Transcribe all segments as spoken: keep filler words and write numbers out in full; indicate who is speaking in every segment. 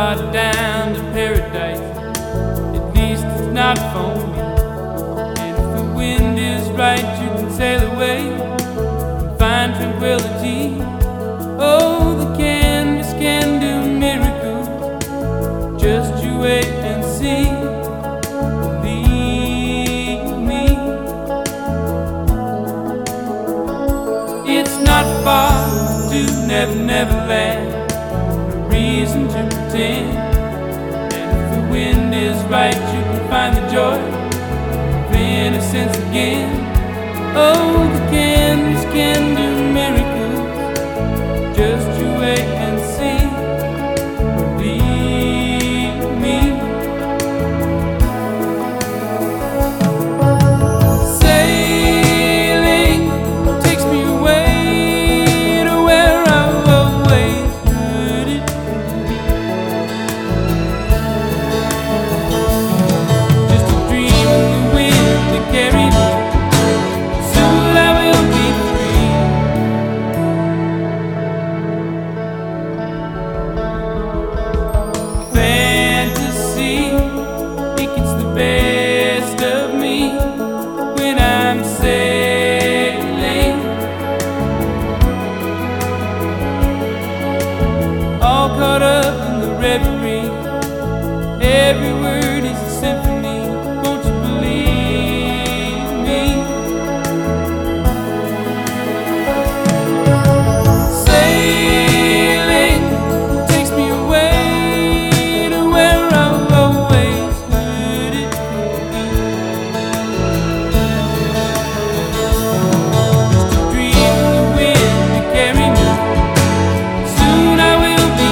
Speaker 1: far down to paradise, at least it's not for me. And if the wind is right, you can sail away and find tranquility. Oh, the canvas can do miracles, just you wait and see. Believe me, it's not far to Never Never Land, no reason to pretend. And if the wind is right, you can find the joy of innocence again. Oh, the canvas can do miracles, just you wait and see. Believe me. Sailing takes me away to where I've always heard it. Just a dream of the wind that carried me. Soon I will be free. Fantasy, it gets the best of me when I'm sailing, all caught up in the reverie. Every word is a symphony, won't you believe me? Sailing takes me away to where I've always heard it. Just a dream of the wind to carry me. Soon I will be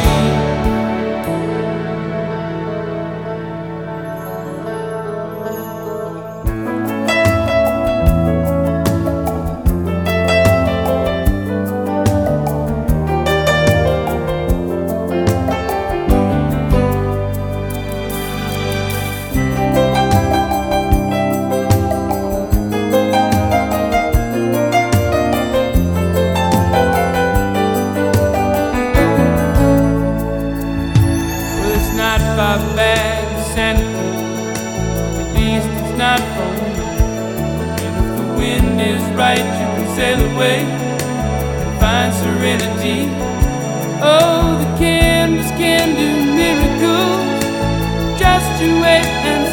Speaker 1: Well, it's not far back to Santa Cruz, at least it's not for me. And if the wind is right, you can sail away and find serenity. Oh, the canvas can do miracles, just you wait and